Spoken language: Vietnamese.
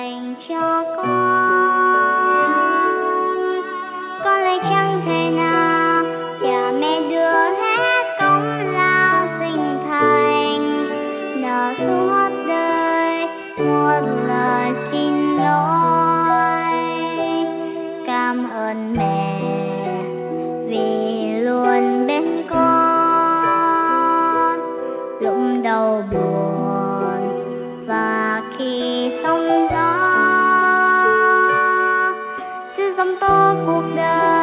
dành cho con lại chẳng thể nào cha mẹ đưa hết công lao sinh thành nở suốt đời một lời xin lỗi. Cảm ơn mẹ vì luôn bên con lúc đau buồn và khi sóng gió sự giông tố cuộc đời.